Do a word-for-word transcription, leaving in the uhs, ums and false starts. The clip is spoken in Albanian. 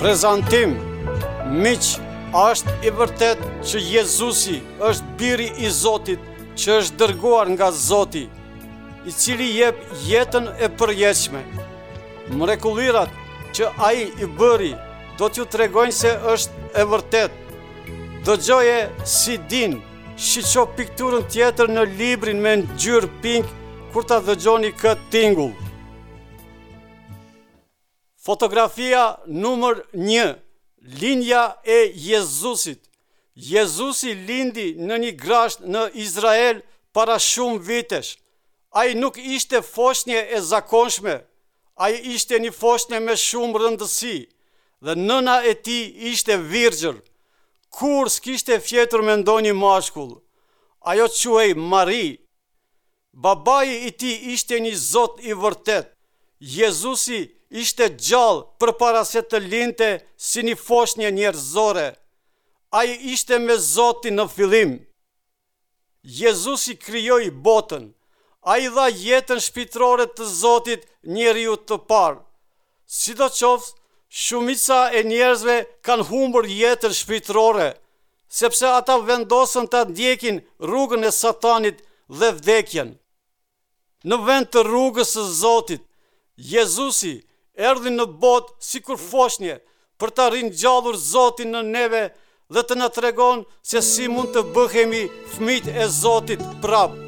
Prezantim, miq, është i vërtet që Jezusi është biri i Zotit që është dërguar nga Zoti, i cili jep jetën e përjetshme. Mrekullirat që ai i bëri do t'ju tregojnë se është e vërtet. Dëgjoje si din, shiqo pikturën tjetër në librin me ngjyrë pink kur ta dëgjoni këtë tingull. Fotografia numër një. Lindja e Jezusit. Jezusi lindi në një grasht në Izrael para shumë vitesh. Ai nuk ishte foshnje e zakonshme. Ai ishte një foshnje me shumë rëndësi dhe nëna e tij ishte virgjër. Kur s'kishte fjetur me ndonjë mashkull. Ajo quhej Mari. Babai i tij ishte një Zot i vërtet. Jezusi ishte gjallë përpara se të lindte si një foshnje njerëzore. Ai ishte me Zotin në fillim. Jezusi krijoi botën. Ai dha jetën shpirtërore të Zotit njeriu të parë. Sidoqoftë, shumica e njerëzve kanë humbur jetën shpirtërore, sepse ata vendosën ta ndjekin rrugën e Satanit dhe vdekjen. Në vend të rrugës së Zotit, Jezusi erdhi në botë sikur foshnje për ta ringjallur Zotin në neve dhe të na tregon se si mund të bëhemi fëmijë e Zotit prap.